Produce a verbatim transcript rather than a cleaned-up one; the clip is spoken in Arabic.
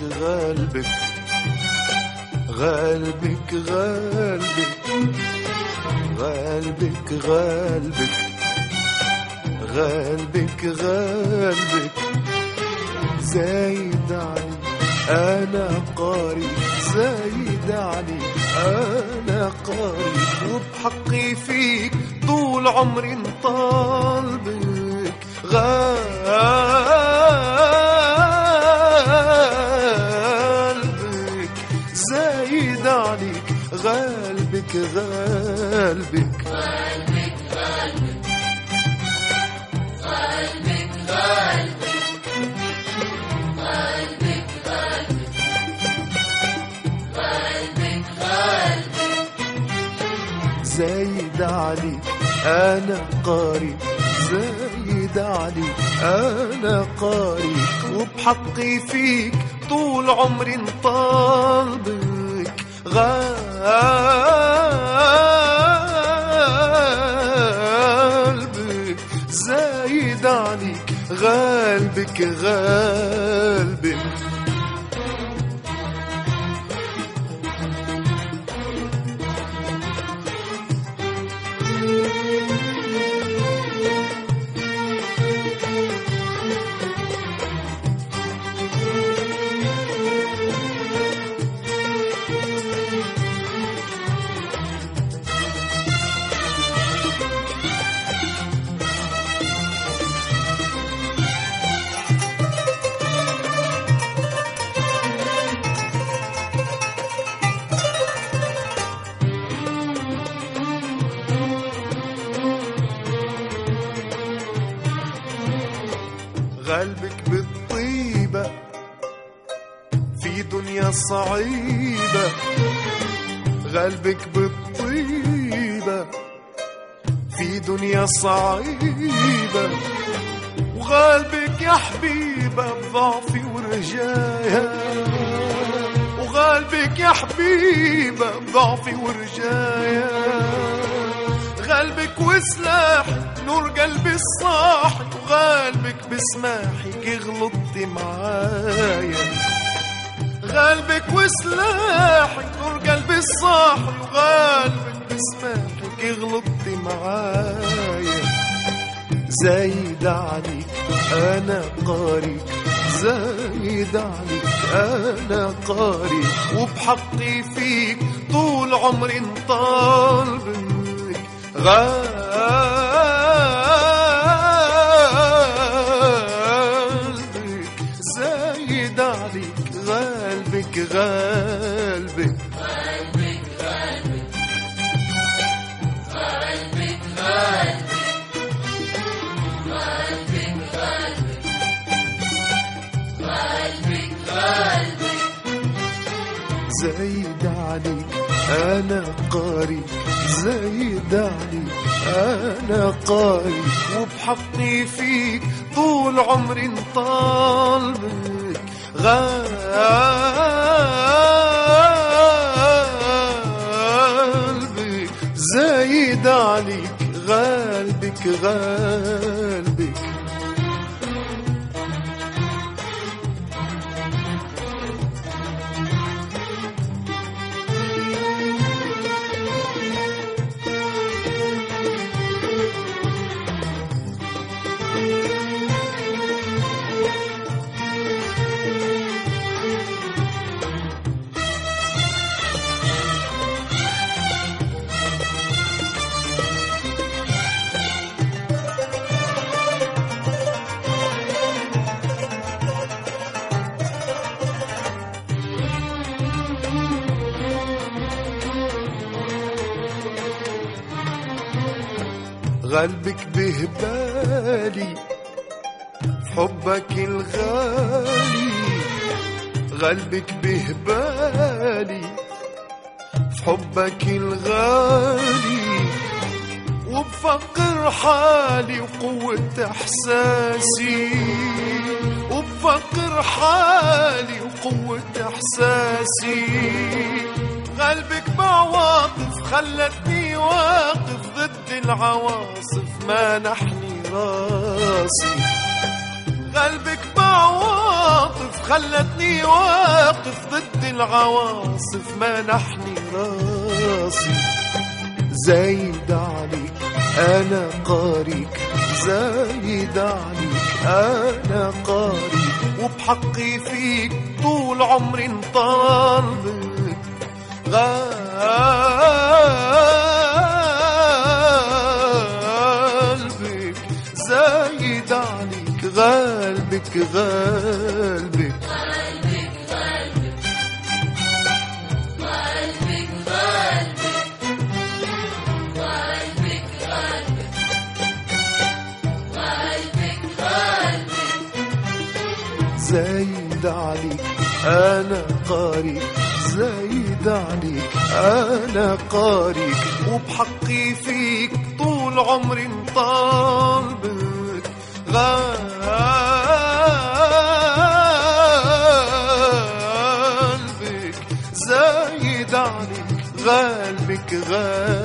غالبك غالبك غالبك غالبك غالبك غالبك غالبك زايد علي أنا قاري زايد علي أنا قاري وبحقي فيك طول عمري نطالبك غالبك زايد عليك غالبك غالبك غالبك غالبك غالبك غالبك غالبك غالبك زايد عليك أنا قاري زايد عليك أنا قاري وبحقي فيك طول عمري نطالبك غالبك زايد عليك غالبك غالبك غالبك بالطيبة في دنيا صعيبة غالبك بالطيبة في دنيا صعيبة وغالبك يا حبيبة بضعفي ورجايا وغالبك يا حبيبة بضعفي ورجايا غالبك وسلاحي نور قلبي الصاحي وغالبك بسماحي غلطتي معايا غالبك وسلاحي نور قلبي الصاحي وغالبك بسماحي غلطتي معايا زايد عليك أنا قاري زايد عليك أنا قاري وبحقي فيك طول عمري نطالبك غالبك زايد عليك غالبك غالبك غالبك غالبك غالبك غالبك غالبك غالبك زايد عليك أنا قاري زايد عليك أنا قاري وبحقي فيك طول عمري نطالبك غالبك زايد عليك غالبك غالبك غالبك بهبالي حبك الغالي غالبك بهبالي حبك الغالي وبفقر حالي وقوة إحساسي وبفقر حالي وقوة إحساسي غالبك بعواطف خلتني واقف ضد العواصف ما نحني راسي غالبك بعواطف بعواطف خلتني واقف ضد العواصف منحني راسي. زايد عليك أنا قاريك، زايد عليك أنا قاريك، وبحقي فيك طول عمري انطالبك. غالبك زايد عليك، غالبك غالبك زايد عليك أنا قاريك، زايد عليك أنا قاريك، وبحقي فيك طول عمري انطالبك. غالبك زايد عليك، غالبك غالبك